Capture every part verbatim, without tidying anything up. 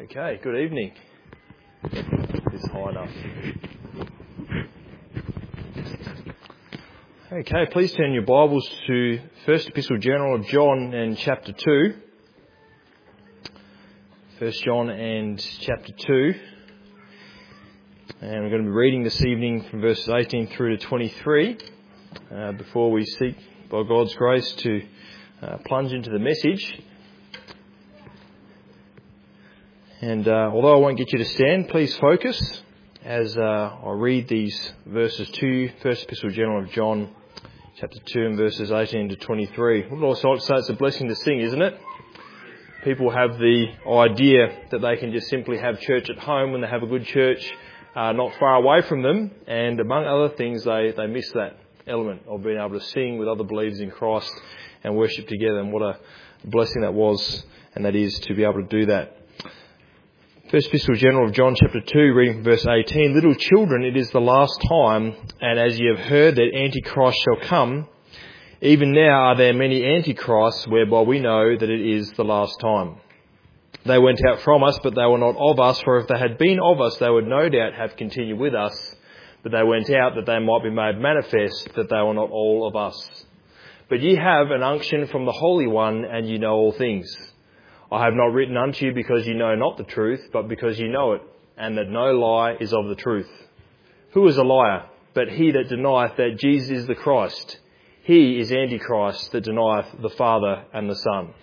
Okay, good evening. It's high enough. Okay, please turn your Bibles to First Epistle General of John and chapter two. First John and chapter two. And we're going to be reading this evening from verses eighteen through to twenty-three. Uh, before we seek, by God's grace, to uh, plunge into the message. And uh, although I won't get you to stand, please focus as uh, I read these verses to First Epistle General of John, chapter two and verses eighteen to twenty-three. I would also like to say it's a blessing to sing, isn't it? People have the idea that they can just simply have church at home when they have a good church uh, not far away from them, and among other things they, they miss that element of being able to sing with other believers in Christ and worship together, and what a blessing that was and that is to be able to do that. First Epistle General of John chapter two, reading from verse eighteen. Little children, it is the last time, and as ye have heard that Antichrist shall come, even now are there many Antichrists, whereby we know that it is the last time. They went out from us, but they were not of us, for if they had been of us, they would no doubt have continued with us. But they went out that they might be made manifest that they were not all of us. But ye have an unction from the Holy One, and ye know all things. I have not written unto you because you know not the truth, but because you know it, and that no lie is of the truth. Who is a liar, but he that denieth that Jesus is the Christ? He is Antichrist that denieth the Father and the Son.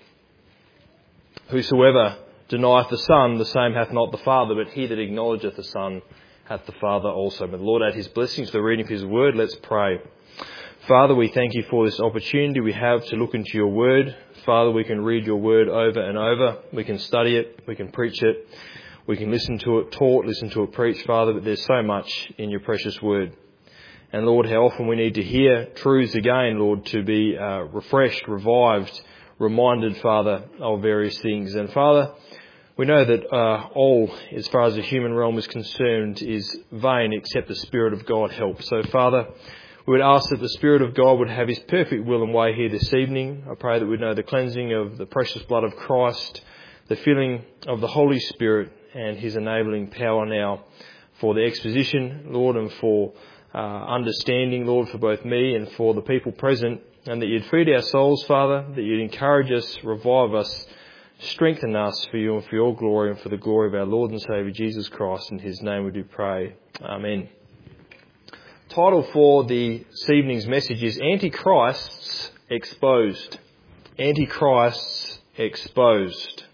Whosoever denieth the Son, the same hath not the Father, but he that acknowledgeth the Son hath the Father also. May the Lord add his blessings to the reading of his word. Let's pray. Father, we thank you for this opportunity we have to look into your word. Father, we can read your word over and over. We can study it. We can preach it. We can listen to it taught, listen to it preached, Father, but there's so much in your precious word. And Lord, how often we need to hear truths again, Lord, to be uh, refreshed, revived, reminded, Father, of various things. And Father, we know that uh, all, as far as the human realm is concerned, is vain except the Spirit of God helps. So, Father, we would ask that the Spirit of God would have his perfect will and way here this evening. I pray that we'd know the cleansing of the precious blood of Christ, the filling of the Holy Spirit and his enabling power now for the exposition, Lord, and for uh, understanding, Lord, for both me and for the people present, and that you'd feed our souls, Father, that you'd encourage us, revive us, strengthen us for you and for your glory and for the glory of our Lord and Saviour Jesus Christ. In his name we do pray. Amen. Title for the this evening's message is Antichrists Exposed. Antichrists Exposed.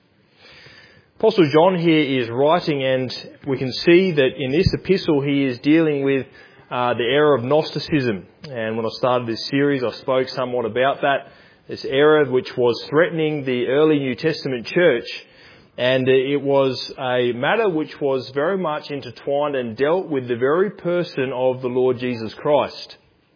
Apostle John here is writing, and we can see that in this epistle he is dealing with uh, the era of Gnosticism. And when I started this series, I spoke somewhat about that, this era which was threatening the early New Testament church. And it was a matter which was very much intertwined and dealt with the very person of the Lord Jesus Christ.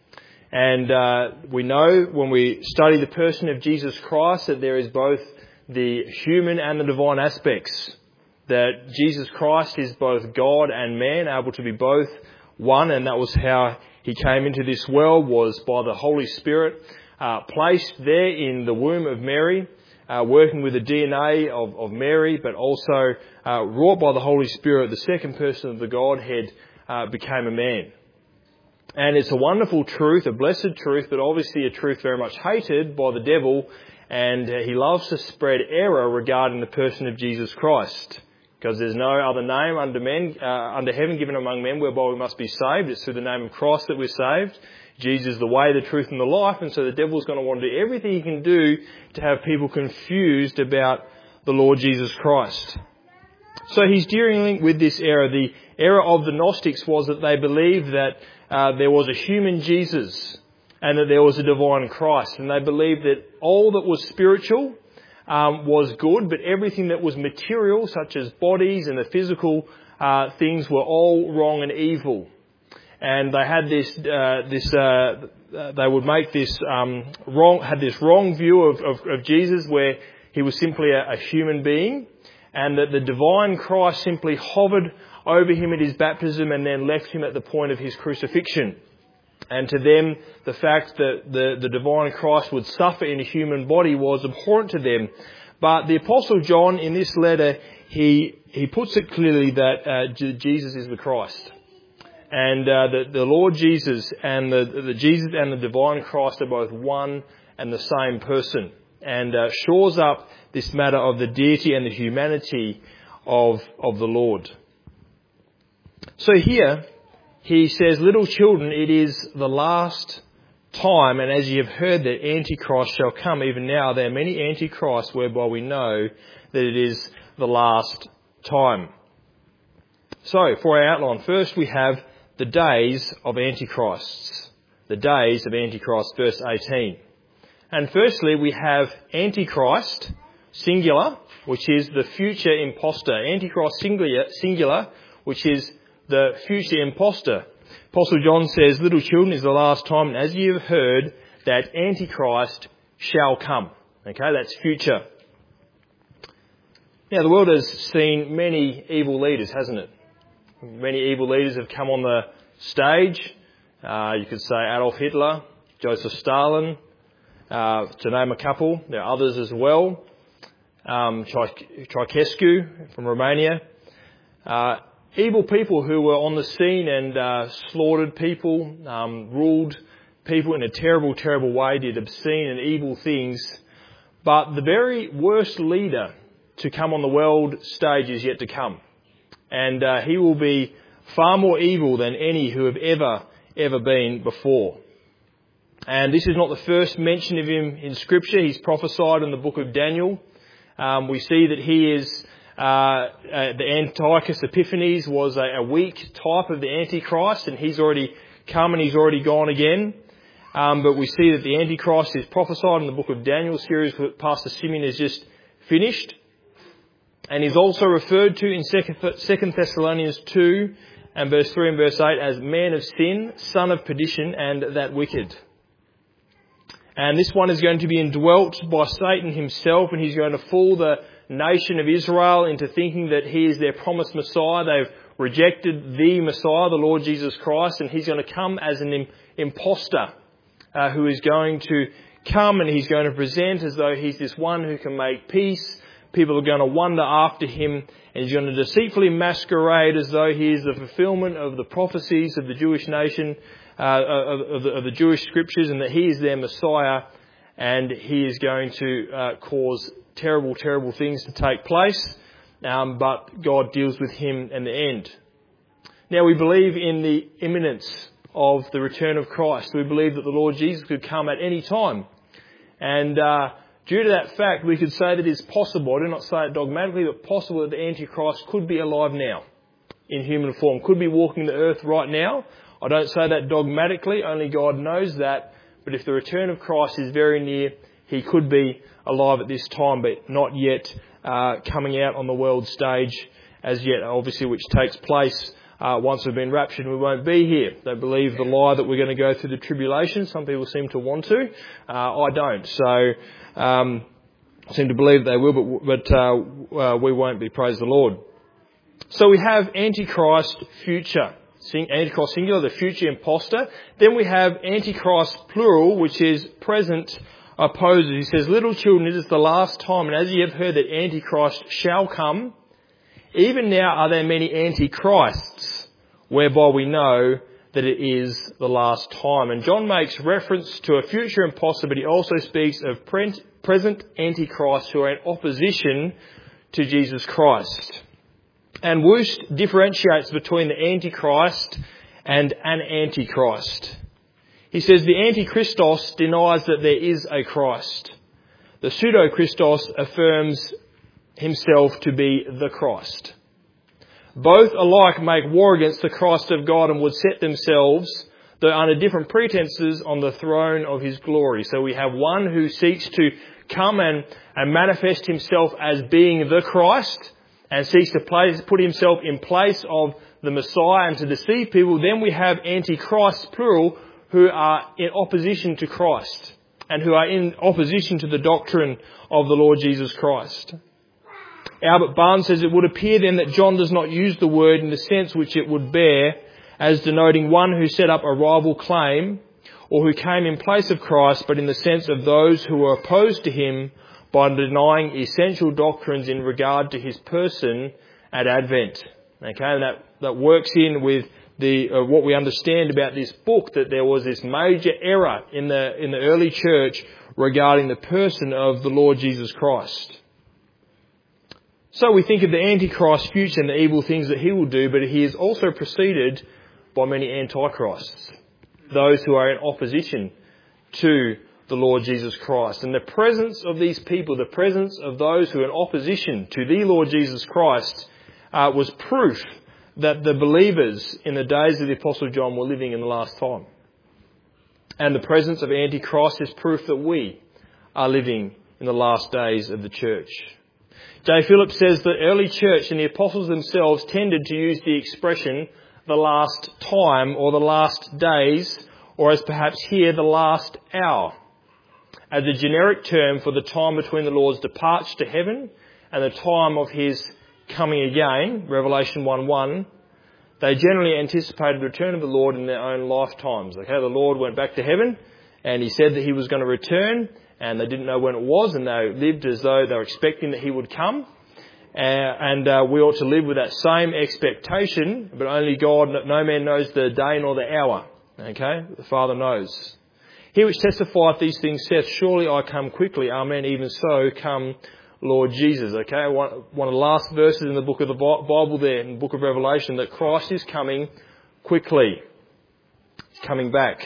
And uh, we know when we study the person of Jesus Christ that there is both the human and the divine aspects. That Jesus Christ is both God and man, able to be both one. And that was how he came into this world, was by the Holy Spirit uh, placed there in the womb of Mary. Uh, working with the D N A of, of Mary, but also uh, wrought by the Holy Spirit, the second person of the Godhead uh, became a man. And it's a wonderful truth, a blessed truth, but obviously a truth very much hated by the devil, and uh, he loves to spread error regarding the person of Jesus Christ. Because there's no other name under men, uh, under heaven given among men whereby we must be saved. It's through the name of Christ that we're saved. Jesus is the way, the truth and the life, and so the devil's going to want to do everything he can do to have people confused about the Lord Jesus Christ. So he's dealing with this error. The error of the Gnostics was that they believed that uh, there was a human Jesus and that there was a divine Christ, and they believed that all that was spiritual um, was good, but everything that was material, such as bodies and the physical uh, things, were all wrong and evil. And they had this, uh, this, uh, they would make this, um, wrong, had this wrong view of, of, of Jesus where he was simply a, a human being, and that the divine Christ simply hovered over him at his baptism and then left him at the point of his crucifixion. And to them, the fact that the, the divine Christ would suffer in a human body was abhorrent to them. But the Apostle John, in this letter, he he puts it clearly that uh, Jesus is the Christ. And uh, the, the Lord Jesus and the, the Jesus and the divine Christ are both one and the same person. And uh, shores up this matter of the deity and the humanity of, of the Lord. So here, he says, little children, it is the last time, and as you have heard that Antichrist shall come, even now there are many Antichrists whereby we know that it is the last time. So, for our outline, first we have the days of Antichrists. The days of Antichrist, verse eighteen. And firstly, we have Antichrist, singular, which is the future imposter. Antichrist, singular, singular, which is the future imposter. Apostle John says, little children, is the last time, and as you have heard, that Antichrist shall come. Okay, that's future. Now, the world has seen many evil leaders, hasn't it? Many evil leaders have come on the stage. Uh, you could say Adolf Hitler, Joseph Stalin, uh, to name a couple. There are others as well. Um, Ceausescu from Romania. Uh, Evil people who were on the scene and uh, slaughtered people, um, ruled people in a terrible, terrible way, did obscene and evil things. But the very worst leader to come on the world stage is yet to come. And uh, he will be far more evil than any who have ever, ever been before. And this is not the first mention of him in Scripture. He's prophesied in the book of Daniel. Um, we see that he is... Uh, uh, the Antiochus Epiphanes was a, a weak type of the Antichrist, and he's already come and he's already gone again. Um, but we see that the Antichrist is prophesied in the book of Daniel, series that Pastor Simeon has just finished. And he's also referred to in Second Thessalonians two and verse three and verse eight as man of sin, son of perdition, and that wicked. And this one is going to be indwelt by Satan himself, and he's going to fool the nation of Israel into thinking that he is their promised Messiah. They've rejected the Messiah, the Lord Jesus Christ, and he's going to come as an imposter uh, who is going to come and he's going to present as though he's this one who can make peace. People are going to wonder after him, and he's going to deceitfully masquerade as though he is the fulfillment of the prophecies of the Jewish nation, uh, of, of, the, of the Jewish scriptures, and that he is their Messiah, and he is going to uh, cause terrible, terrible things to take place, um, but God deals with him in the end. Now, we believe in the imminence of the return of Christ. We believe that the Lord Jesus could come at any time. And uh, due to that fact, we could say that it is possible, I do not say it dogmatically, but possible that the Antichrist could be alive now in human form, could be walking the earth right now. I don't say that dogmatically, only God knows that. But if the return of Christ is very near, he could be alive at this time, but not yet uh, coming out on the world stage as yet, obviously, which takes place uh, once we've been raptured and we won't be here. They believe the lie that we're going to go through the tribulation. Some people seem to want to. Uh, I don't. So um, I seem to believe they will, but, but uh, uh, we won't be, praise the Lord. So we have Antichrist future. Antichrist singular, the future imposter. Then we have Antichrist plural, which is present opposes. He says, little children, it is the last time, and as you have heard that Antichrist shall come, even now are there many Antichrists, whereby we know that it is the last time. And John makes reference to a future imposter, but he also speaks of present Antichrists who are in opposition to Jesus Christ. And Woost differentiates between the Antichrist and an Antichrist. He says the Antichristos denies that there is a Christ. The Pseudo-Christos affirms himself to be the Christ. Both alike make war against the Christ of God and would set themselves, though under different pretenses, on the throne of his glory. So we have one who seeks to come and, and manifest himself as being the Christ and seeks to place, put himself in place of the Messiah and to deceive people. Then we have Antichrists, plural, who are in opposition to Christ and who are in opposition to the doctrine of the Lord Jesus Christ. Albert Barnes says, it would appear then that John does not use the word in the sense which it would bear as denoting one who set up a rival claim or who came in place of Christ, but in the sense of those who were opposed to him by denying essential doctrines in regard to his person at Advent. Okay, and that, that works in with the uh, what we understand about this book, that there was this major error in the in the early church regarding the person of the Lord Jesus Christ. So we think of the Antichrist's future and the evil things that he will do, but he is also preceded by many antichrists, those who are in opposition to the Lord Jesus Christ. And the presence of these people, the presence of those who are in opposition to the Lord Jesus Christ, uh, was proof that the believers in the days of the Apostle John were living in the last time. And the presence of Antichrist is proof that we are living in the last days of the church. J. Phillips says the early church and the apostles themselves tended to use the expression the last time or the last days, or as perhaps here, the last hour, as a generic term for the time between the Lord's departure to heaven and the time of his coming again, Revelation one one. They generally anticipated the return of the Lord in their own lifetimes. Okay, the Lord went back to heaven and he said that he was going to return, and they didn't know when it was, and they lived as though they were expecting that he would come. Uh, and uh, we ought to live with that same expectation, but only God, no man knows the day nor the hour. Okay, the Father knows. He which testifieth these things saith, surely I come quickly. Amen. Even so, come Lord Jesus. Okay, one, one of the last verses in the book of the Bible there, in the book of Revelation, that Christ is coming quickly. He's coming back.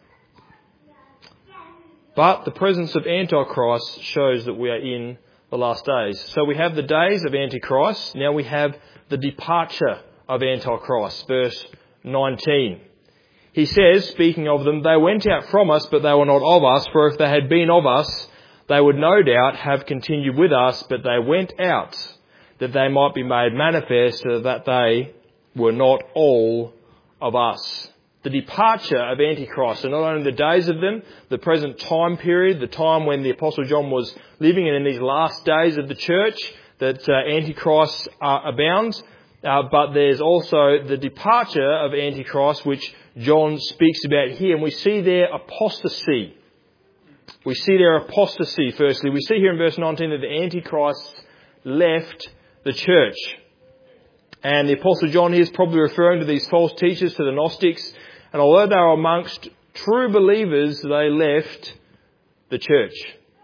But the presence of Antichrist shows that we are in the last days. So we have the days of Antichrist. Now we have the departure of Antichrist. Verse nineteen. He says, speaking of them, they went out from us, but they were not of us. For if they had been of us, they would no doubt have continued with us. But they went out, that they might be made manifest, so that they were not all of us. The departure of Antichrist, and not only the days of them, the present time period, the time when the Apostle John was living, and in these last days of the church, that uh, Antichrist uh, abounds. Uh, but there's also the departure of Antichrist, which John speaks about here. And we see their apostasy. We see their apostasy, firstly. We see here in verse nineteen that the Antichrist left the church. And the Apostle John here is probably referring to these false teachers, to the Gnostics. And although they were amongst true believers, they left the church.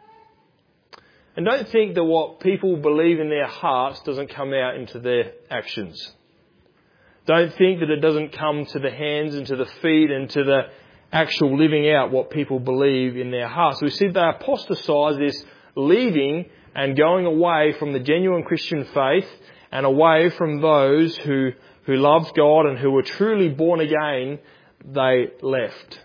And don't think that what people believe in their hearts doesn't come out into their actions. Don't think that it doesn't come to the hands and to the feet and to the actual living out what people believe in their hearts. We see they apostatize, this leaving and going away from the genuine Christian faith and away from those who, who loved God and who were truly born again. They left.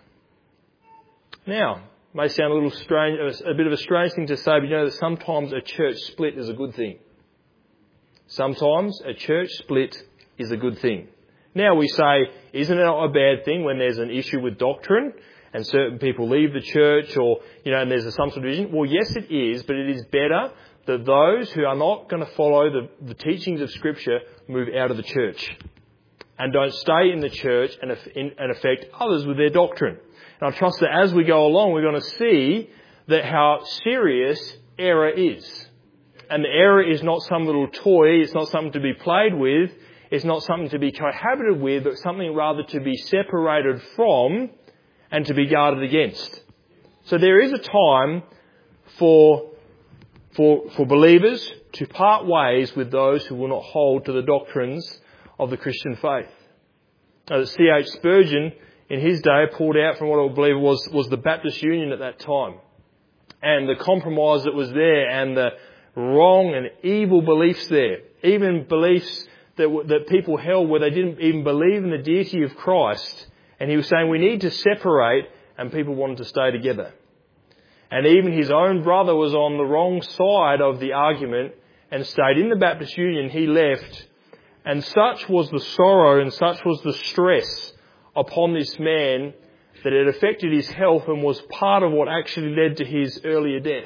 Now, may sound a little strange, a bit of a strange thing to say, but you know that sometimes a church split is a good thing. Sometimes a church split is a good thing. Now we say, isn't it a bad thing when there's an issue with doctrine and certain people leave the church, or, you know, and there's some sort of division? Well, yes, it is, but it is better that those who are not going to follow the, the teachings of Scripture move out of the church and don't stay in the church and, and affect others with their doctrine. And I trust that as we go along, we're going to see that how serious error is. And the error is not some little toy. It's not something to be played with. It's not something to be cohabited with, but something rather to be separated from and to be guarded against. So there is a time for, for, for believers to part ways with those who will not hold to the doctrines of the Christian faith. Now, C H Spurgeon, in his day, pulled out from what I believe was, was the Baptist Union at that time. And the compromise that was there and the wrong and evil beliefs there. Even beliefs that, that people held where they didn't even believe in the deity of Christ. And he was saying we need to separate, and people wanted to stay together. And even his own brother was on the wrong side of the argument and stayed in the Baptist Union. He left. And such was the sorrow and such was the stress upon this man that it affected his health and was part of what actually led to his earlier death.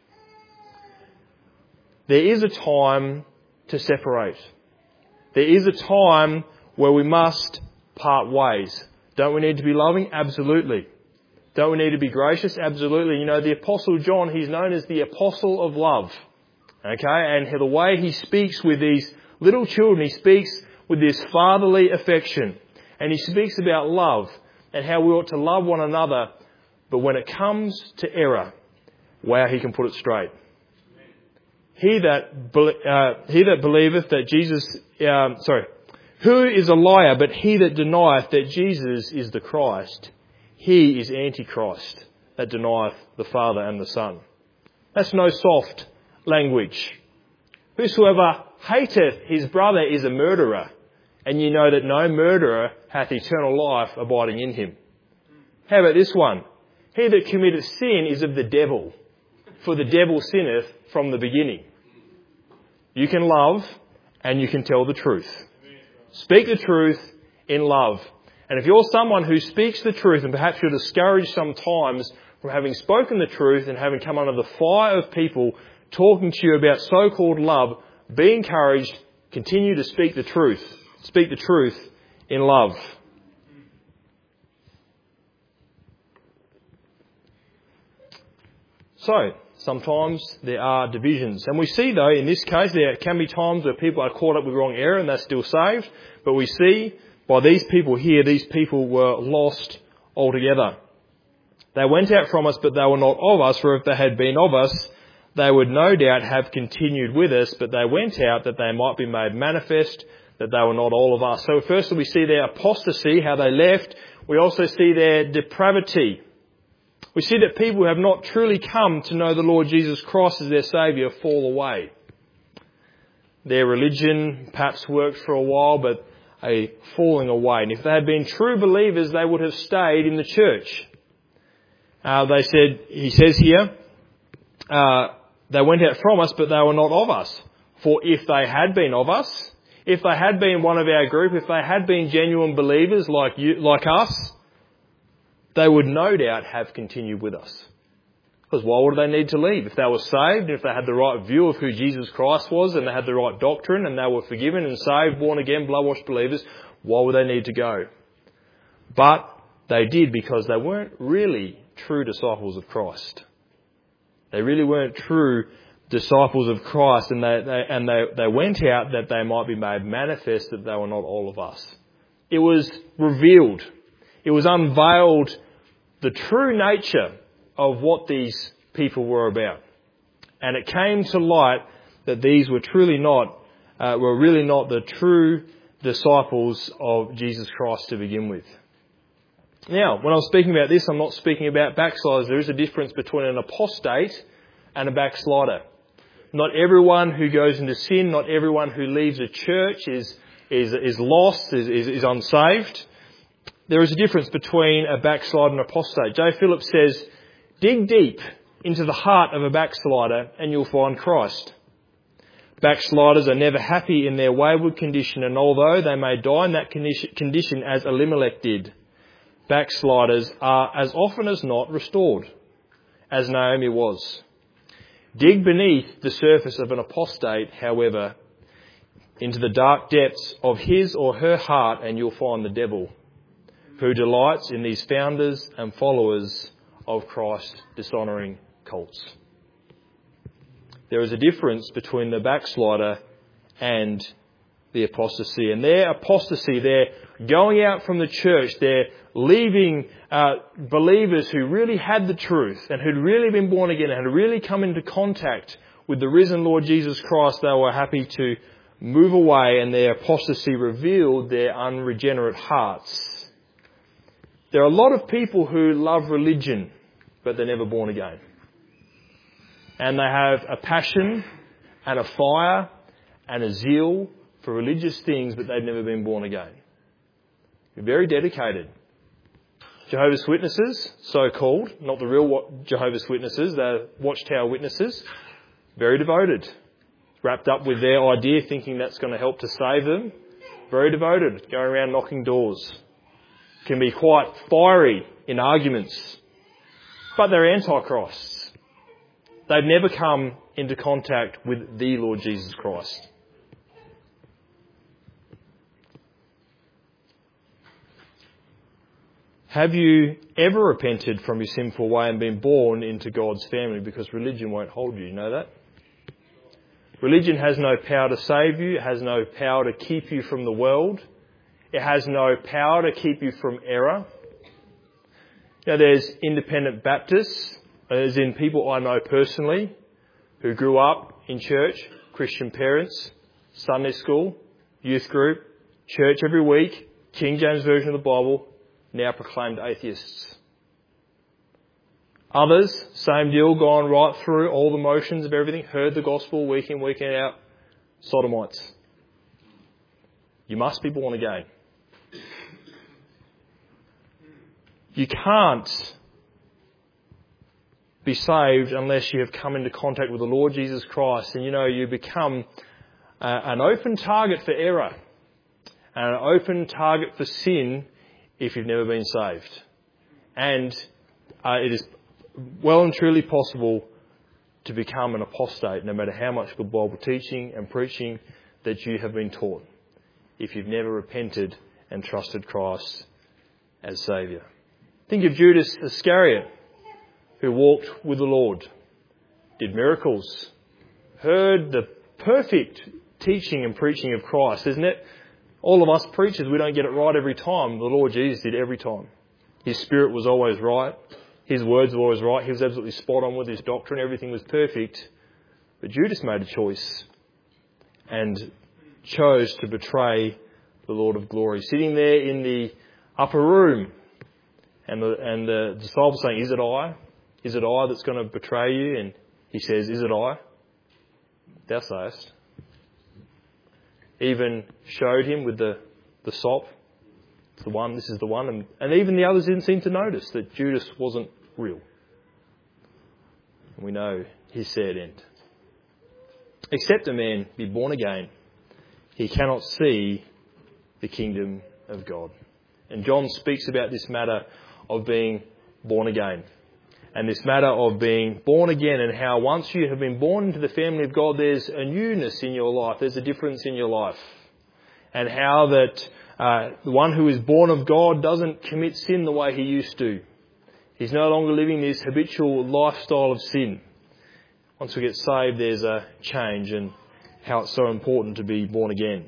There is a time to separate. There is a time where we must part ways. Don't we need to be loving? Absolutely. Don't we need to be gracious? Absolutely. You know, the Apostle John, he's known as the Apostle of Love. Okay? And the way he speaks with these little children, he speaks with this fatherly affection. And he speaks about love and how we ought to love one another. But when it comes to error, wow, he can put it straight. He that uh, he that believeth that Jesus, um, sorry, who is a liar but he that denieth that Jesus is the Christ? He is Antichrist that denieth the Father and the Son. That's no soft language. Whosoever hateth his brother is a murderer, and you know that no murderer hath eternal life abiding in him. How about this one? He that committeth sin is of the devil, for the devil sinneth from the beginning. You can love and you can tell the truth. Speak the truth in love. And if you're someone who speaks the truth, and perhaps you're discouraged sometimes from having spoken the truth and having come under the fire of people talking to you about so-called love, be encouraged, continue to speak the truth. Speak the truth in love. So, sometimes there are divisions. And we see, though, in this case, there can be times where people are caught up with wrong error and they're still saved. But we see by these people here, these people were lost altogether. They went out from us, but they were not of us. For if they had been of us, they would no doubt have continued with us. But they went out that they might be made manifest that they were not all of us. So firstly, we see their apostasy, how they left. We also see their depravity. We see that people who have not truly come to know the Lord Jesus Christ as their Saviour fall away. Their religion perhaps worked for a while, but a falling away. And if they had been true believers, they would have stayed in the church. Uh, they said, he says here, uh, they went out from us, but they were not of us. For if they had been of us, if they had been one of our group, if they had been genuine believers like you, like us, they would no doubt have continued with us. Because why would they need to leave? If they were saved, if they had the right view of who Jesus Christ was, and they had the right doctrine, and they were forgiven and saved, born again, blood-washed believers, why would they need to go? But they did, because they weren't really true disciples of Christ. They really weren't true disciples of Christ, and they, they and they, they went out that they might be made manifest that they were not all of us. It was revealed. It was unveiled the true nature of what these people were about. And it came to light that these were truly not, uh, were really not the true disciples of Jesus Christ to begin with. Now, when I'm speaking about this, I'm not speaking about backsliders. There is a difference between an apostate and a backslider. Not everyone who goes into sin, not everyone who leaves a church is is, is lost, is, is, is unsaved. There is a difference between a backslider and an apostate. J. Phillips says, dig deep into the heart of a backslider and you'll find Christ. Backsliders are never happy in their wayward condition, and although they may die in that condition as Elimelech did, backsliders are as often as not restored, as Naomi was. Dig beneath the surface of an apostate, however, into the dark depths of his or her heart, and you'll find the devil, who delights in these founders and followers of Christ dishonouring cults. There is a difference between the backslider and the apostasy. And their apostasy, they're going out from the church, they're leaving uh, believers who really had the truth and who'd really been born again and had really come into contact with the risen Lord Jesus Christ. They were happy to move away, and their apostasy revealed their unregenerate hearts. There are a lot of people who love religion, but they're never born again. And they have a passion and a fire and a zeal for religious things, but they've never been born again. They're very dedicated. Jehovah's Witnesses, so-called, not the real Jehovah's Witnesses, they're Watchtower Witnesses, very devoted. Wrapped up with their idea, thinking that's going to help to save them. Very devoted, going around knocking doors. Can be quite fiery in arguments. But they're antichrists. They've never come into contact with the Lord Jesus Christ. Have you ever repented from your sinful way and been born into God's family? Because religion won't hold you. You know that? Religion has no power to save you. It has no power to keep you from the world. It has no power to keep you from error. Now, there's independent Baptists, as in people I know personally, who grew up in church, Christian parents, Sunday school, youth group, church every week, King James Version of the Bible, now proclaimed atheists. Others, same deal, gone right through all the motions of everything, heard the gospel week in, week out, sodomites. You must be born again. You can't be saved unless you have come into contact with the Lord Jesus Christ, and you know you become uh, an open target for error and an open target for sin if you've never been saved. And uh, it is well and truly possible to become an apostate, no matter how much good Bible teaching and preaching that you have been taught, if you've never repented and trusted Christ as Saviour. Think of Judas Iscariot, who walked with the Lord, did miracles, heard the perfect teaching and preaching of Christ, isn't it? All of us preachers, we don't get it right every time. The Lord Jesus did every time. His spirit was always right. His words were always right. He was absolutely spot on with his doctrine. Everything was perfect. But Judas made a choice and chose to betray the Lord of glory. Sitting there in the upper room, and the, and the disciples saying, "Is it I? Is it I that's going to betray you?" And he says, "Is it I? Thou sayest." Even showed him with the, the sop. It's the one, this is the one. And, and even the others didn't seem to notice that Judas wasn't real. And we know his sad end. Except a man be born again, he cannot see the kingdom of God. And John speaks about this matter of being born again. And this matter of being born again, and how once you have been born into the family of God, there's a newness in your life. There's a difference in your life. And how that uh, the one who is born of God doesn't commit sin the way he used to. He's no longer living this habitual lifestyle of sin. Once we get saved, there's a change, and how it's so important to be born again.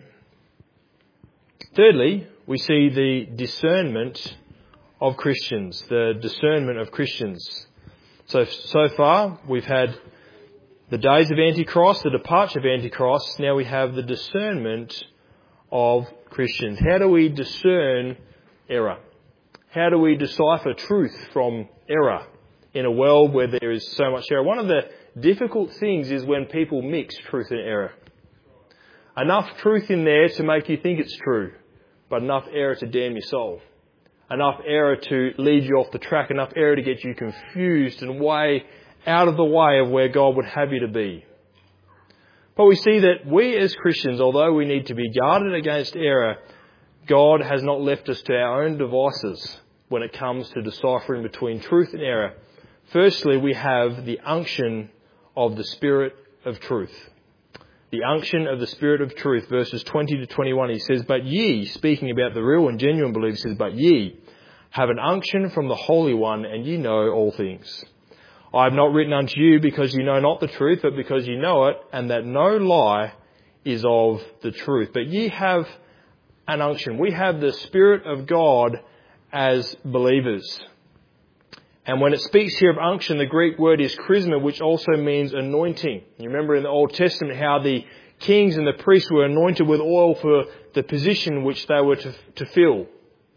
Thirdly, we see the discernment of Christians, the discernment of Christians. So, so far, we've had the days of Antichrist, the departure of Antichrist. Now we have the discernment of Christians. How do we discern error? How do we decipher truth from error in a world where there is so much error? One of the difficult things is when people mix truth and error. Enough truth in there to make you think it's true, but enough error to damn your soul. Enough error to lead you off the track, enough error to get you confused and way out of the way of where God would have you to be. But we see that we as Christians, although we need to be guarded against error, God has not left us to our own devices when it comes to deciphering between truth and error. Firstly, we have the unction of the Spirit of truth. The unction of the Spirit of truth, verses twenty to twenty-one, he says, "But ye," speaking about the real and genuine believers, says, "But ye have an unction from the Holy One, and ye know all things. I have not written unto you because you know not the truth, but because you know it, and that no lie is of the truth. But ye have an unction." We have the Spirit of God as believers. And when it speaks here of unction, the Greek word is charisma, which also means anointing. You remember in the Old Testament how the kings and the priests were anointed with oil for the position which they were to, to fill.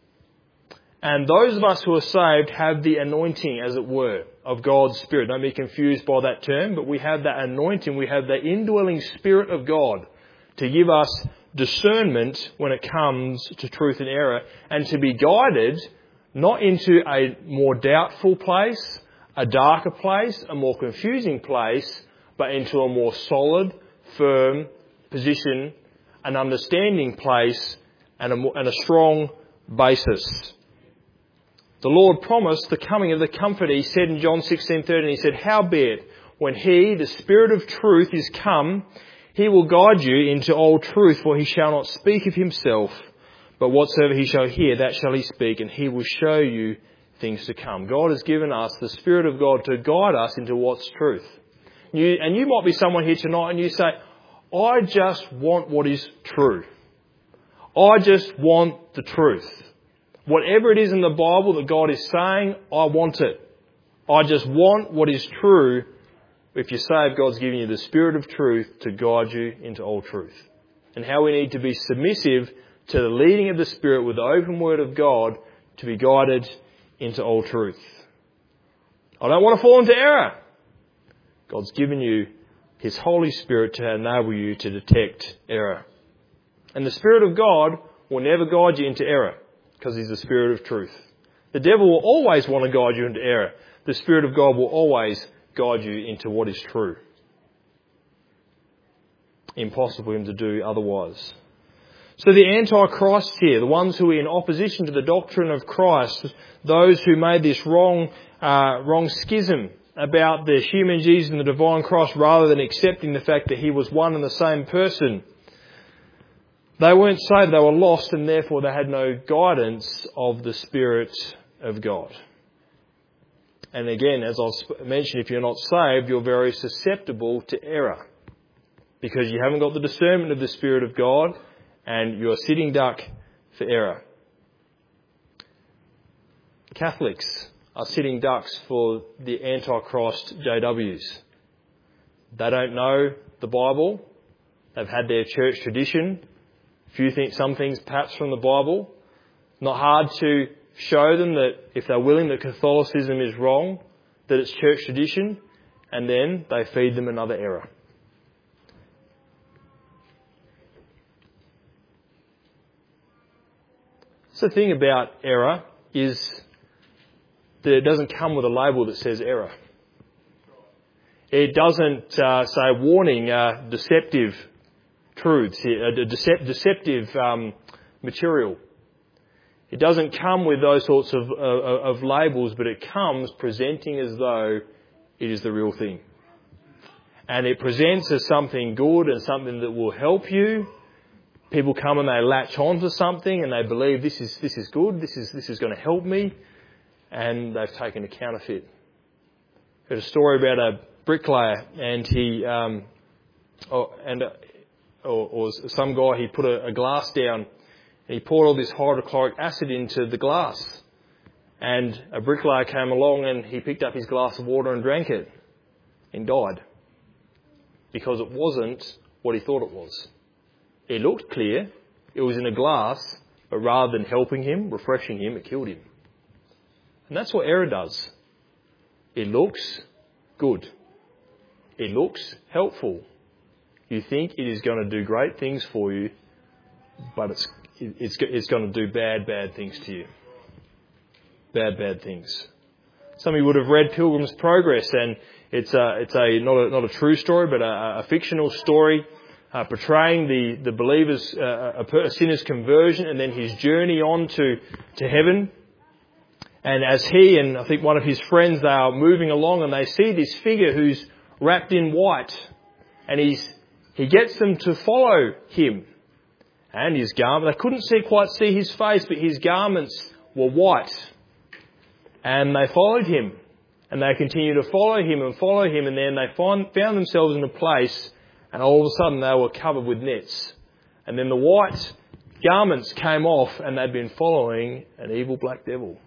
And those of us who are saved have the anointing, as it were, of God's Spirit. Don't be confused by that term, but we have that anointing, we have the indwelling Spirit of God to give us discernment when it comes to truth and error, and to be guided not into a more doubtful place, a darker place, a more confusing place, but into a more solid, firm position, an understanding place, and a, more, and a strong basis. The Lord promised the coming of the Comforter. He said in John sixteen thirteen, he said, "Howbeit, when he, the Spirit of truth, is come, he will guide you into all truth, for he shall not speak of himself, But whatsoever he shall hear, that shall he speak, and he will show you things to come. God has given us the Spirit of God to guide us into what's truth. You, and you might be someone here tonight and you say, I just want what is true. I just want the truth. Whatever it is in the Bible that God is saying, I want it. I just want what is true. If you're saved, God's giving you the Spirit of truth to guide you into all truth. And how we need to be submissive to the leading of the Spirit with the open Word of God to be guided into all truth. I don't want to fall into error. God's given you His Holy Spirit to enable you to detect error. And the Spirit of God will never guide you into error because He's the Spirit of truth. The devil will always want to guide you into error. The Spirit of God will always guide you into what is true. Impossible for him to do otherwise. So the Antichrists here, the ones who are in opposition to the doctrine of Christ, those who made this wrong, uh, wrong schism about the human Jesus and the divine Christ rather than accepting the fact that He was one and the same person, they weren't saved, they were lost, and therefore they had no guidance of the Spirit of God. And again, as I've mentioned, if you're not saved, you're very susceptible to error because you haven't got the discernment of the Spirit of God and you're sitting duck for error. Catholics are sitting ducks for the Antichrist J Ws. They don't know the Bible. They've had their church tradition. Few think, some things perhaps from the Bible. Not hard to show them that if they're willing that Catholicism is wrong, that it's church tradition, and then they feed them another error. So the thing about error is that it doesn't come with a label that says error. It doesn't uh, say warning, uh, deceptive truths, uh, decep- deceptive um, material. It doesn't come with those sorts of, uh, of labels, but it comes presenting as though it is the real thing. And it presents as something good and something that will help you. People come and they latch on to something and they believe this is this is good, this is this is going to help me, and they've taken a counterfeit. I heard a story about a bricklayer and he um, oh, and uh, or, or some guy, he put a, a glass down and he poured all this hydrochloric acid into the glass, and a bricklayer came along and he picked up his glass of water and drank it and died because it wasn't what he thought it was. It looked clear, it was in a glass, but rather than helping him, refreshing him, it killed him. And that's what error does. It looks good. It looks helpful. You think it is going to do great things for you, but it's it's it's going to do bad, bad things to you. Bad, bad things. Some of you would have read Pilgrim's Progress, and it's a, it's a not a not a true story, but a, a fictional story. Uh, portraying the, the believer's, uh, a, a sinner's conversion and then his journey on to, to heaven. And as he and I think one of his friends, they are moving along and they see this figure who's wrapped in white. And he's, he gets them to follow him. And his garment, they couldn't see quite see his face, but his garments were white. And they followed him. And they continued to follow him and follow him. And then they find, found themselves in a place. And all of a sudden they were covered with nets. And then the white garments came off and they'd been following an evil black devil.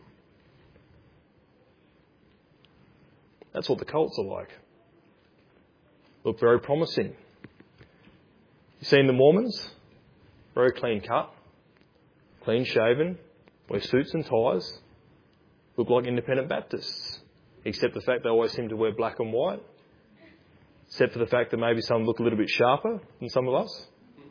That's what the cults are like. Look very promising. You seen the Mormons? Very clean cut, clean shaven, wear suits and ties. Look like independent Baptists. Except the fact they always seem to wear black and white. Except for the fact that maybe some look a little bit sharper than some of us.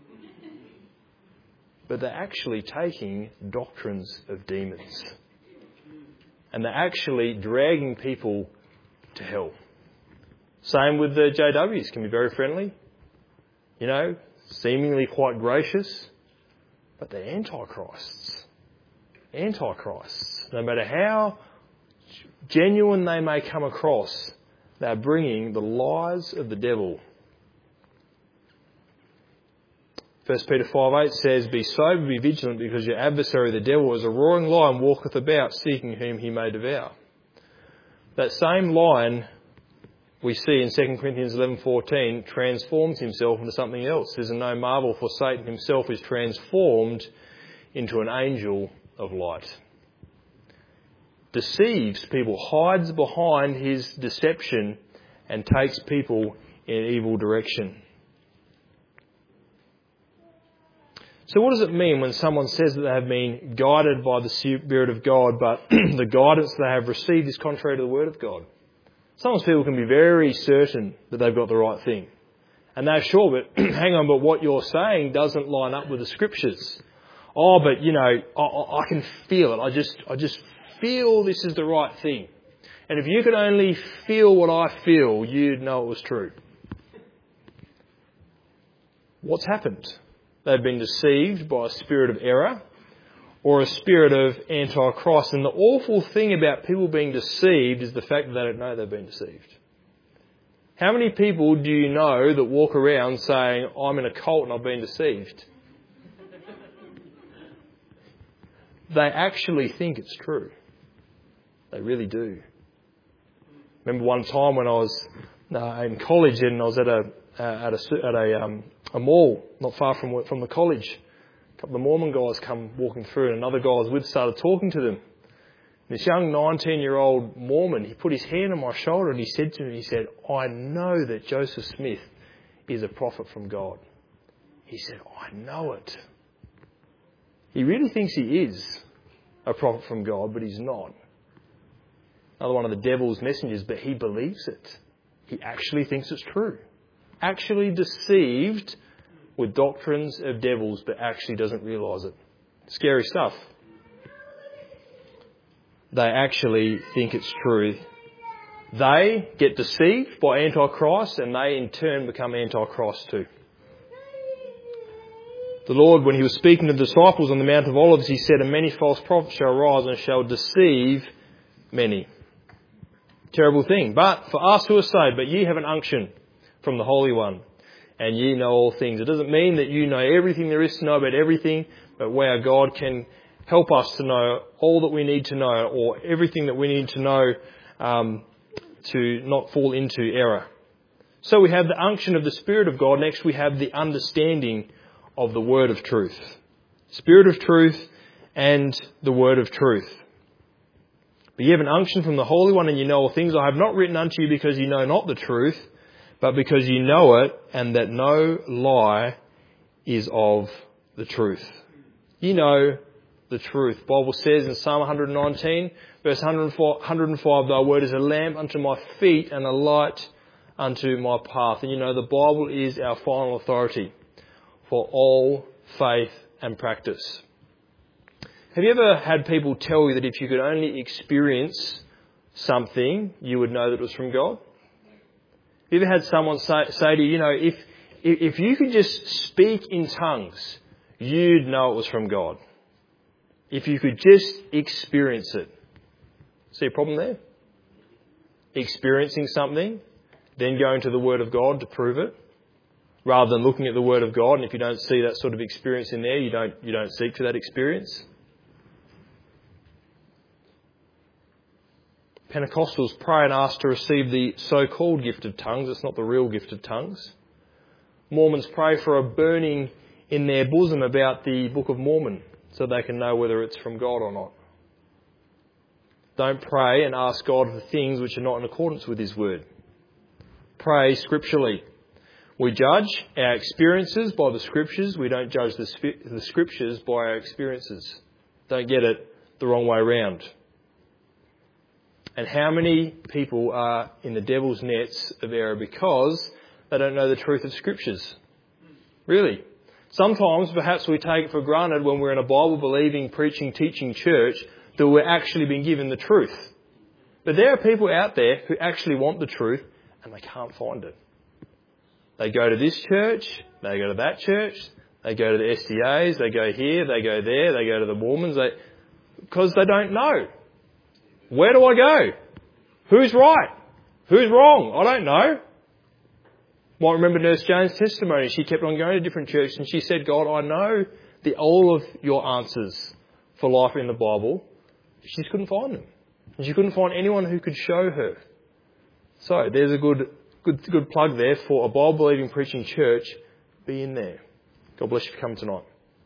But they're actually taking doctrines of demons. And they're actually dragging people to hell. Same with the J Ws, can be very friendly. You know, seemingly quite gracious. But they're antichrists. Antichrists. No matter how genuine they may come across, they're bringing the lies of the devil. First Peter five eight says, "Be sober, be vigilant, because your adversary the devil as a roaring lion walketh about, seeking whom he may devour." That same lion we see in Second Corinthians eleven fourteen transforms himself into something else. There's no marvel, for Satan himself is transformed into an angel of light. Deceives people, hides behind his deception and takes people in an evil direction. So what does it mean when someone says that they have been guided by the Spirit of God, but the guidance they have received is contrary to the Word of God? Sometimes people can be very certain that they've got the right thing. And they're sure, but hang on, but what you're saying doesn't line up with the Scriptures. Oh, but you know, I, I can feel it. I just, I just feel this is the right thing. And if you could only feel what I feel, you'd know it was true. What's happened? They've been deceived by a spirit of error or a spirit of antichrist. And the awful thing about people being deceived is the fact that they don't know they've been deceived. How many people do you know that walk around saying, "I'm in a cult and I've been deceived"? They actually think it's true. They really do. Remember one time when I was uh, in college and I was at a uh, at a at a, um, a mall not far from from the college. A couple of Mormon guys come walking through, and another guy I was with started talking to them. This young nineteen-year-old Mormon, he put his hand on my shoulder and he said to me, he said, "I know that Joseph Smith is a prophet from God." He said, "I know it." He really thinks he is a prophet from God, but he's not. Another one of the devil's messengers, but he believes it. He actually thinks it's true. Actually deceived with doctrines of devils, but actually doesn't realise it. Scary stuff. They actually think it's true. They get deceived by Antichrist, and they in turn become Antichrist too. The Lord, when he was speaking to the disciples on the Mount of Olives, he said, "And many false prophets shall rise and shall deceive many." Terrible thing. But for us who are saved, but ye have an unction from the Holy One, and ye know all things. It doesn't mean that you know everything there is to know about everything, but where God can help us to know all that we need to know, or everything that we need to know um, to not fall into error. So we have the unction of the Spirit of God. Next we have the understanding of the Word of truth. Spirit of truth and the Word of truth. But ye have an unction from the Holy One, and you know all things. I have not written unto you because you know not the truth, but because you know it, and that no lie is of the truth. You know the truth. The Bible says in Psalm one nineteen, verse one hundred five, "Thy word is a lamp unto my feet and a light unto my path." And you know the Bible is our final authority for all faith and practice. Have you ever had people tell you that if you could only experience something, you would know that it was from God? Have you ever had someone say, say to you, you know, if, if you could just speak in tongues, you'd know it was from God? If you could just experience it. See a problem there? Experiencing something, then going to the Word of God to prove it, rather than looking at the Word of God, and if you don't see that sort of experience in there, you don't you don't seek for that experience. Pentecostals pray and ask to receive the so-called gift of tongues. It's not the real gift of tongues. Mormons pray for a burning in their bosom about the Book of Mormon so they can know whether it's from God or not. Don't pray and ask God for things which are not in accordance with His Word. Pray scripturally. We judge our experiences by the Scriptures. We don't judge the, the Scriptures by our experiences. Don't get it the wrong way round. And how many people are in the devil's nets of error because they don't know the truth of Scriptures? Really. Sometimes perhaps we take it for granted when we're in a Bible-believing, preaching, teaching church that we're actually being given the truth. But there are people out there who actually want the truth and they can't find it. They go to this church, they go to that church, they go to the S D As, they go here, they go there, they go to the Mormons, they, because they don't know. Where do I go? Who's right? Who's wrong? I don't know. Might remember Nurse Jane's testimony. She kept on going to different churches and she said, God, I know the all of your answers for life in the Bible. She just couldn't find them. And she couldn't find anyone who could show her. So there's a good good good plug there for a Bible-believing preaching church. Be in there. God bless you for coming tonight.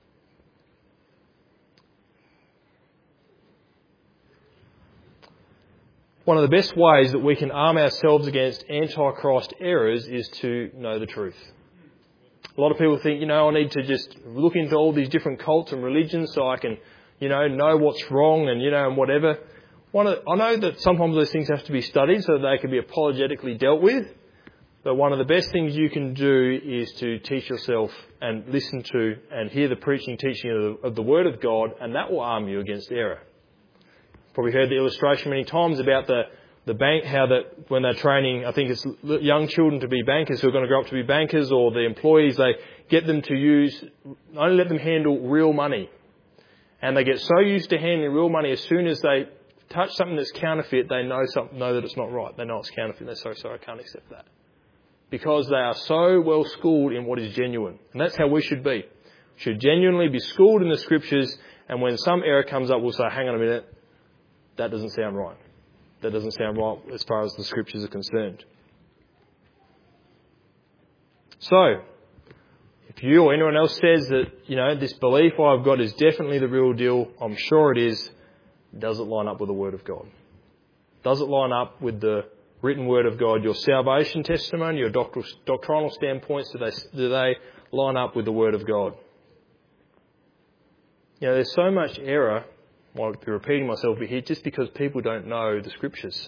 One of the best ways that we can arm ourselves against antichrist errors is to know the truth. A lot of people think, you know, I need to just look into all these different cults and religions so I can, you know, know what's wrong and, you know, and whatever. One of, I know that sometimes those things have to be studied so that they can be apologetically dealt with. But one of the best things you can do is to teach yourself and listen to and hear the preaching, teaching of the, of the Word of God, and that will arm you against error. Probably heard the illustration many times about the, the bank, how that when they're training, I think it's young children to be bankers who are going to grow up to be bankers, or the employees, they get them to use, only let them handle real money. And they get so used to handling real money, as soon as they touch something that's counterfeit, they know something, know that it's not right. They know it's counterfeit. They're so sorry, I can't accept that. Because they are so well schooled in what is genuine. And that's how we should be. We should genuinely be schooled in the Scriptures, and when some error comes up, we'll say, hang on a minute, that doesn't sound right. That doesn't sound right as far as the Scriptures are concerned. So, if you or anyone else says that, you know, this belief I've got is definitely the real deal, I'm sure it is, does it line up with the Word of God? Does it line up with the written Word of God? Your salvation testimony, your doctrinal, doctrinal standpoints, do they, do they line up with the Word of God? You know, there's so much error, I might be repeating myself here, just because people don't know the Scriptures.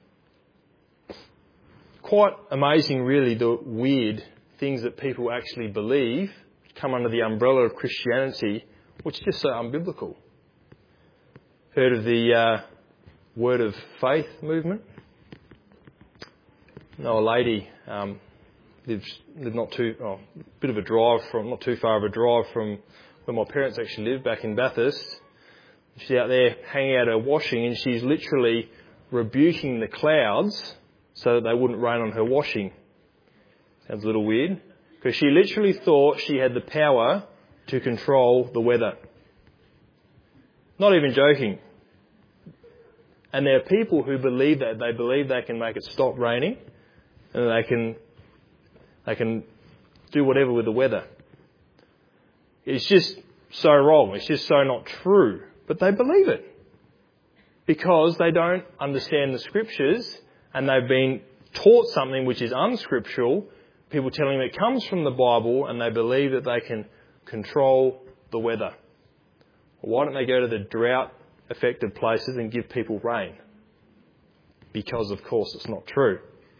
Quite amazing, really, the weird things that people actually believe come under the umbrella of Christianity, which is just so unbiblical. Heard of the uh, Word of Faith movement? No, a lady um, lives lived not too, oh, a bit of a drive from, not too far of a drive from where my parents actually lived, back in Bathurst. She's out there hanging out her washing, and she's literally rebuking the clouds so that they wouldn't rain on her washing. Sounds a little weird. Because she literally thought she had the power to control the weather. Not even joking. And there are people who believe that. They believe they can make it stop raining, and they can, they can do whatever with the weather. It's just so wrong. It's just so not true. But they believe it because they don't understand the Scriptures, and they've been taught something which is unscriptural, people telling them it comes from the Bible, and they believe that they can control the weather. Why don't they go to the drought-affected places and give people rain? Because, of course, it's not true.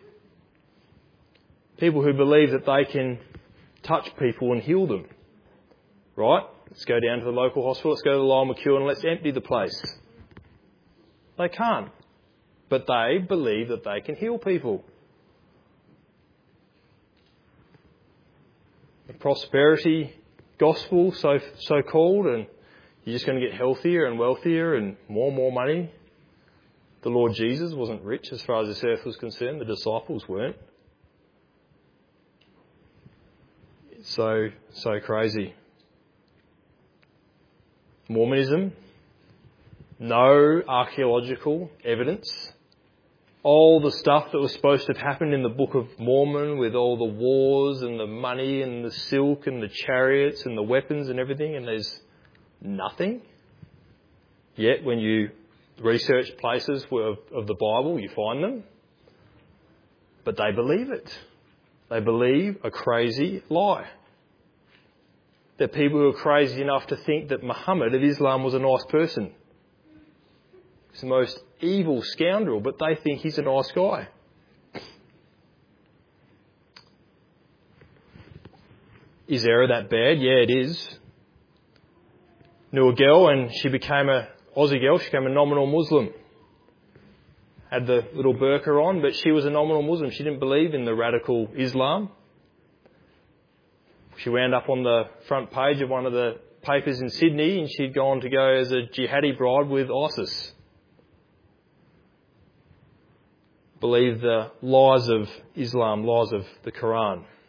People who believe that they can touch people and heal them. Right? Let's go down to the local hospital, let's go to the Lyell McEwen and let's empty the place. They can't. But they believe that they can heal people. The prosperity gospel, so so called, and you're just going to get healthier and wealthier and more and more money. The Lord Jesus wasn't rich as far as this earth was concerned. The disciples weren't. It's so, so crazy. Mormonism, no archaeological evidence. All the stuff that was supposed to have happened in the Book of Mormon with all the wars and the money and the silk and the chariots and the weapons and everything, and there's nothing. Yet when you research places of, of the Bible, you find them. But they believe it. They believe a crazy lie. There are people who are crazy enough to think that Muhammad of Islam was a nice person. He's the most evil scoundrel, but they think he's a nice guy. Is error that bad? Yeah, it is. Knew a girl and she became a Aussie girl, she became a nominal Muslim. Had the little burqa on, but she was a nominal Muslim. She didn't believe in the radical Islam. She wound up on the front page of one of the papers in Sydney, and she'd gone to go as a jihadi bride with ISIS. Believe the lies of Islam, lies of the Quran.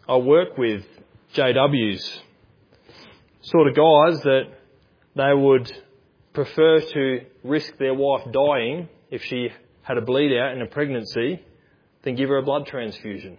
I work with J Ws, sort of guys that they would prefer to risk their wife dying if she had a bleed out in a pregnancy than give her a blood transfusion.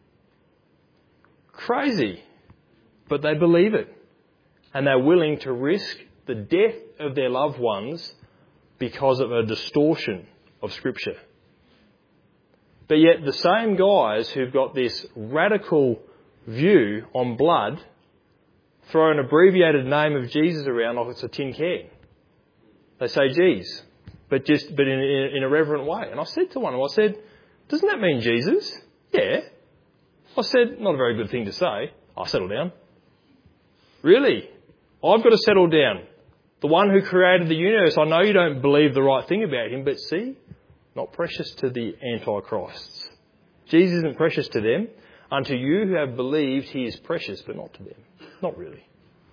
Crazy. But they believe it. And they're willing to risk the death of their loved ones because of a distortion of Scripture. But yet the same guys who've got this radical view on blood throw an abbreviated name of Jesus around like it's a tin can. They say "Jeez," but just but in, in, in a reverent way. And I said to one of them, I said, "Doesn't that mean Jesus?" "Yeah." I said, "Not a very good thing to say." "I settle down." "Really? I've got to settle down. The one who created the universe, I know you don't believe the right thing about him, but see, not precious to the Antichrists. Jesus isn't precious to them. Unto you who have believed, he is precious, but not to them." Not really.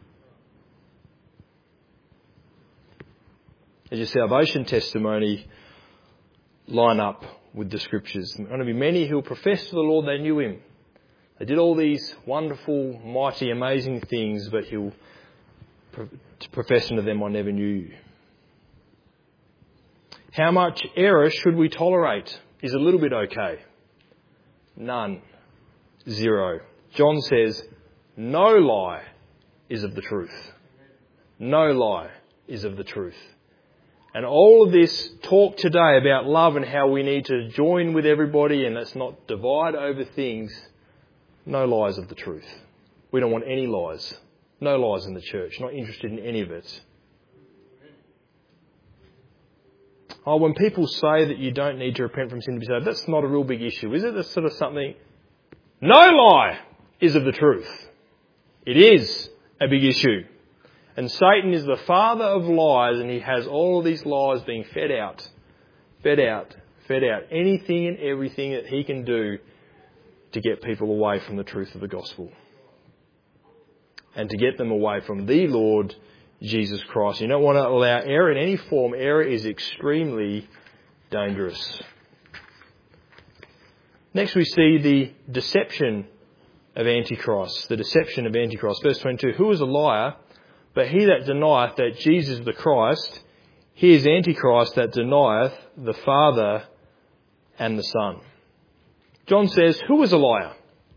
Does your salvation testimony line up with the Scriptures? There are going to be many who will profess to the Lord they knew him. They did all these wonderful, mighty, amazing things, but he'll profess unto them, "I never knew you." How much error should we tolerate? Is a little bit okay? None. Zero. John says, no lie is of the truth. No lie is of the truth. And all of this talk today about love and how we need to join with everybody and let's not divide over things, no lies of the truth. We don't want any lies. No lies in the church. Not interested in any of it. Oh, when people say that you don't need to repent from sin to be saved, that's not a real big issue, is it? That's sort of something... No lie is of the truth. It is a big issue. And Satan is the father of lies, and he has all of these lies being fed out, fed out, fed out. Anything and everything that he can do to get people away from the truth of the gospel. And to get them away from the Lord Jesus Christ. You don't want to allow error in any form. Error is extremely dangerous. Next we see the deception of Antichrist. The deception of Antichrist. Verse twenty-two. Who is a liar, but he that denieth that Jesus is the Christ? He is Antichrist that denieth the Father and the Son. John says, who is a liar?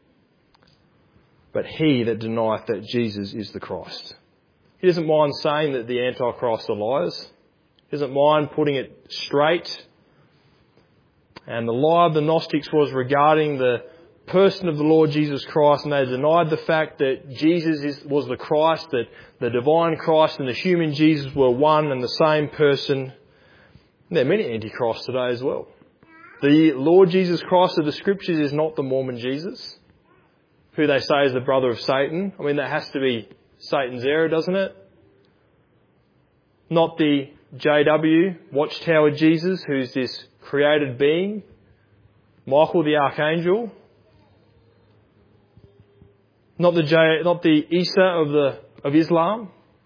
But he that denieth that Jesus is the Christ. He doesn't mind saying that the Antichrist are liars. He doesn't mind putting it straight. And the lie of the Gnostics was regarding the person of the Lord Jesus Christ, and they denied the fact that Jesus is, was the Christ, that the divine Christ and the human Jesus were one and the same person. And there are many antichrists today as well. The Lord Jesus Christ of the Scriptures is not the Mormon Jesus, who they say is the brother of Satan. I mean, that has to be Satan's error, doesn't it? Not the J W, Watchtower Jesus, who's this created being. Michael the Archangel. Not the J, not the Isa of the of Islam.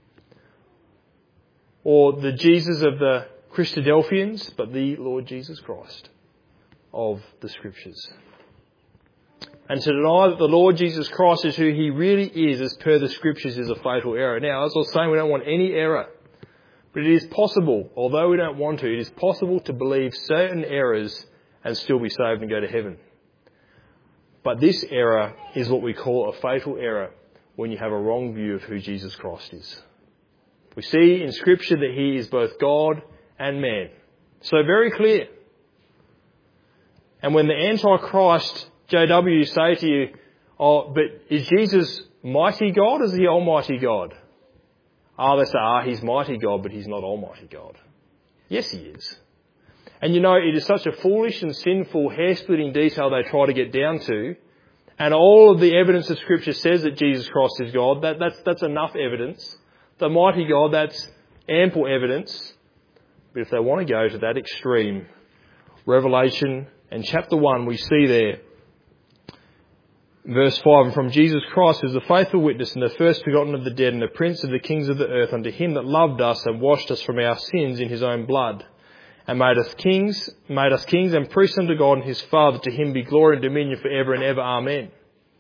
Or the Jesus of the Christadelphians, but the Lord Jesus Christ of the Scriptures. And to deny that the Lord Jesus Christ is who he really is, as per the Scriptures, is a fatal error. Now, as I was saying, we don't want any error. But it is possible, although we don't want to, it is possible to believe certain errors and still be saved and go to heaven. But this error is what we call a fatal error when you have a wrong view of who Jesus Christ is. We see in Scripture that he is both God and man. So very clear. And when the Antichrist J W say to you, oh, but is Jesus mighty God or is he almighty God? Ah, they say, ah, he's mighty God, but he's not almighty God. Yes, he is. And you know, it is such a foolish and sinful, hair-splitting detail they try to get down to. And all of the evidence of Scripture says that Jesus Christ is God. That, that's, that's enough evidence. The mighty God, that's ample evidence. But if they want to go to that extreme, Revelation and chapter one, we see there, verse five, and from Jesus Christ, who is the faithful witness and the first begotten of the dead and the prince of the kings of the earth, unto him that loved us and washed us from our sins in his own blood, and made us kings, made us kings and priests unto God and his Father. To him be glory and dominion for ever and ever. Amen.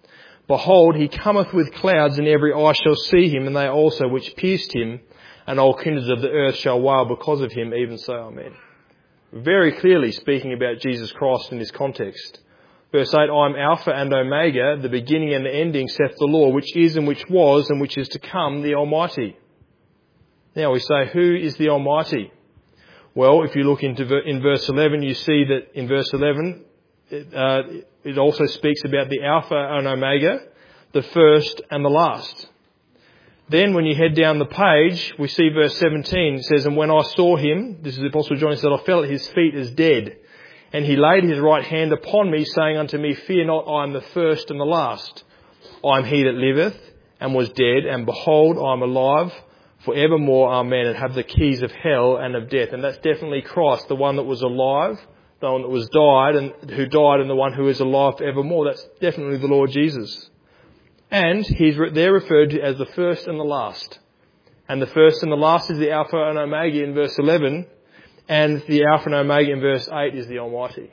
Behold, he cometh with clouds, and every eye shall see him, and they also which pierced him, and all kindreds of the earth shall wail because of him, even so, amen. Very clearly speaking about Jesus Christ in this context. Verse eight, I am Alpha and Omega, the beginning and the ending, saith the Lord, which is and which was and which is to come, the Almighty. Now we say, who is the Almighty? Well, if you look into in verse eleven, you see that in verse eleven, it, uh, it also speaks about the Alpha and Omega, the first and the last. Then when you head down the page, we see verse seventeen. It says, and when I saw him, this is the Apostle John, he said, I fell at his feet as dead. And he laid his right hand upon me, saying unto me, fear not, I am the first and the last. I am he that liveth and was dead, and behold, I am alive for evermore, amen, and have the keys of hell and of death. And that's definitely Christ, the one that was alive, the one that was died, and who died, and the one who is alive for evermore. That's definitely the Lord Jesus. And he's there referred to as the first and the last. And the first and the last is the Alpha and Omega in verse eleven. And the Alpha and Omega in verse eight is the Almighty.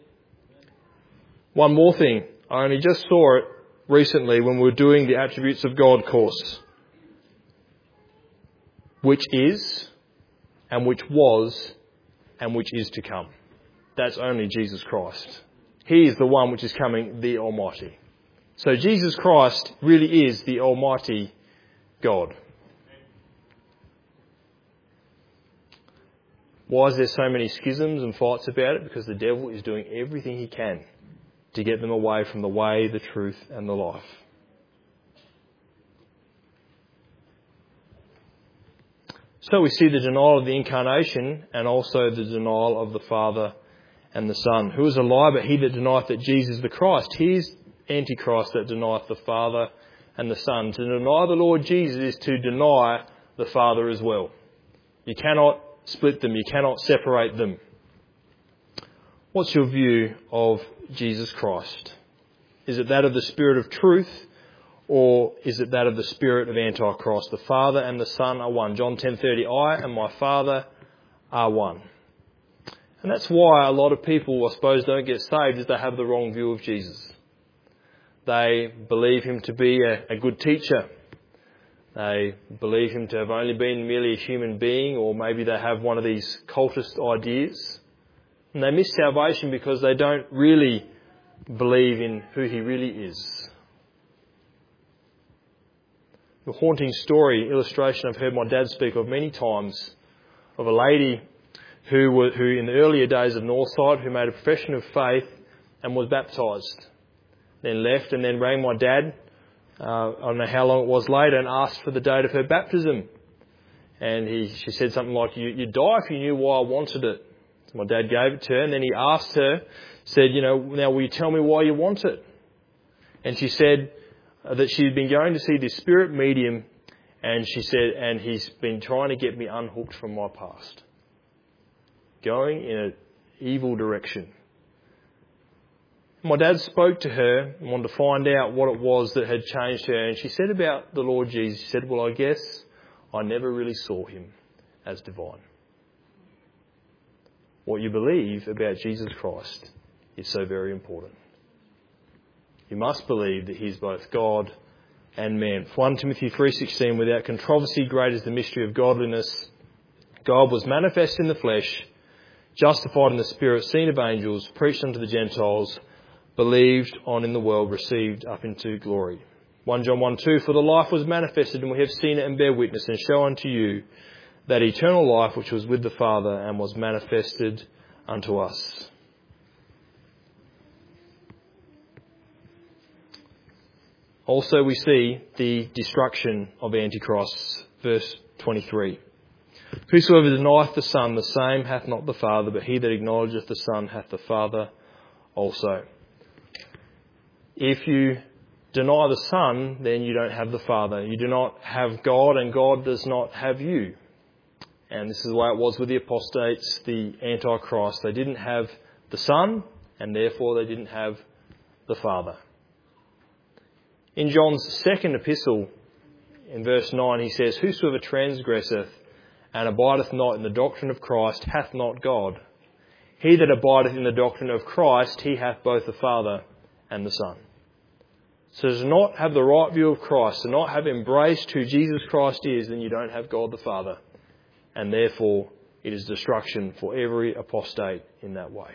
One more thing. I only just saw it recently when we were doing the Attributes of God course. Which is, and which was, and which is to come. That's only Jesus Christ. He is the one which is coming, the Almighty. So Jesus Christ really is the Almighty God. Why is there so many schisms and fights about it? Because the devil is doing everything he can to get them away from the way, the truth and the life. So we see the denial of the incarnation and also the denial of the Father and the Son. Who is a liar but he that denieth that Jesus is the Christ? He is Antichrist that denieth the Father and the Son. To deny the Lord Jesus is to deny the Father as well. You cannot split them. You cannot separate them. What's your view of Jesus Christ? Is it that of the Spirit of truth, or is it that of the spirit of Antichrist? The Father and the Son are one. John ten thirty, I and my Father are one. And that's why a lot of people, I suppose, don't get saved, is they have the wrong view of Jesus. They believe him to be a, a good teacher. They believe him to have only been merely a human being, or maybe they have one of these cultist ideas. And they miss salvation because they don't really believe in who he really is. The haunting story, illustration I've heard my dad speak of many times, of a lady who, were, who in the earlier days of Northside, who made a profession of faith and was baptised. Then left and then rang my dad, uh, I don't know how long it was later, and asked for the date of her baptism. And he, she said something like, you, you'd die if you knew why I wanted it. So my dad gave it to her, and then he asked her, said, you know, now will you tell me why you want it? And she said that she'd been going to see this spirit medium, and she said, and he's been trying to get me unhooked from my past. Going in an evil direction. My dad spoke to her and wanted to find out what it was that had changed her. And she said about the Lord Jesus, she said, well, I guess I never really saw him as divine. What you believe about Jesus Christ is so very important. You must believe that he is both God and man. First Timothy three sixteen, without controversy, great is the mystery of godliness. God was manifest in the flesh, justified in the spirit, seen of angels, preached unto the Gentiles, believed on in the world, received up into glory. First John one two, for the life was manifested, and we have seen it and bear witness, and show unto you that eternal life which was with the Father and was manifested unto us. Also we see the destruction of Antichrist, verse twenty-three. Whosoever denieth the Son, the same hath not the Father, but he that acknowledgeth the Son hath the Father also. If you deny the Son, then you don't have the Father. You do not have God, and God does not have you. And this is the way it was with the apostates, the Antichrist. They didn't have the Son, and therefore they didn't have the Father. In John's second epistle, in verse nine, he says, whosoever transgresseth and abideth not in the doctrine of Christ hath not God. He that abideth in the doctrine of Christ, he hath both the Father and the Son. So to not have the right view of Christ, to not have embraced who Jesus Christ is, then you don't have God the Father. And therefore, it is destruction for every apostate in that way.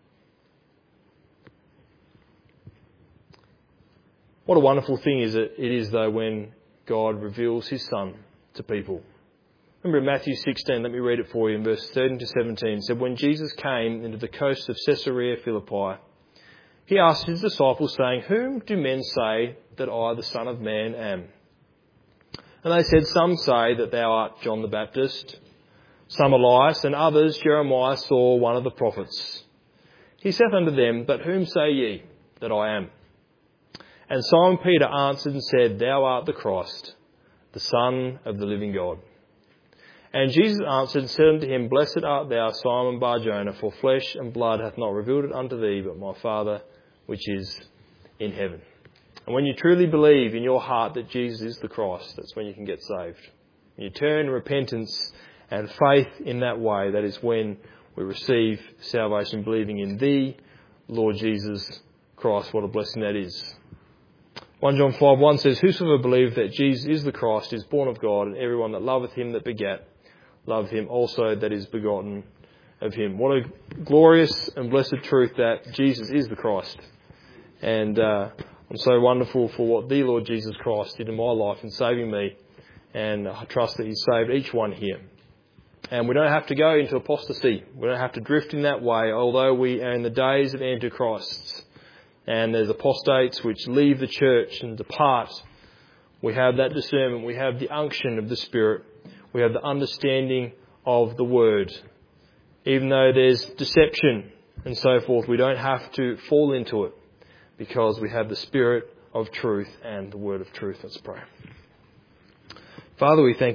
What a wonderful thing is it, it is, though, when God reveals his Son to people. Remember in Matthew sixteen, let me read it for you in verse thirteen to seventeen. It said, when Jesus came into the coast of Caesarea Philippi, he asked his disciples, saying, whom do men say that I, the Son of Man, am? And they said, some say that thou art John the Baptist, some Elias, and others Jeremiah saw one of the prophets. He saith unto them, but whom say ye that I am? And Simon Peter answered and said, thou art the Christ, the Son of the living God. And Jesus answered and said unto him, blessed art thou, Simon Bar-Jonah, for flesh and blood hath not revealed it unto thee, but my Father which is in heaven. And when you truly believe in your heart that Jesus is the Christ, that's when you can get saved. When you turn in repentance and faith in that way, that is when we receive salvation, believing in the Lord Jesus Christ. What a blessing that is. First John five one says, whosoever believeth that Jesus is the Christ is born of God, and everyone that loveth him that begat, loveth him also that is begotten of him. What a glorious and blessed truth that Jesus is the Christ. And uh, I'm so wonderful for what the Lord Jesus Christ did in my life in saving me. And I trust that he's saved each one here. And we don't have to go into apostasy. We don't have to drift in that way, although we are in the days of Antichrists. And there's apostates which leave the church and depart. We have that discernment. We have the unction of the Spirit. We have the understanding of the Word. Even though there's deception and so forth, we don't have to fall into it because we have the Spirit of truth and the Word of truth. Let's pray. Father, we thank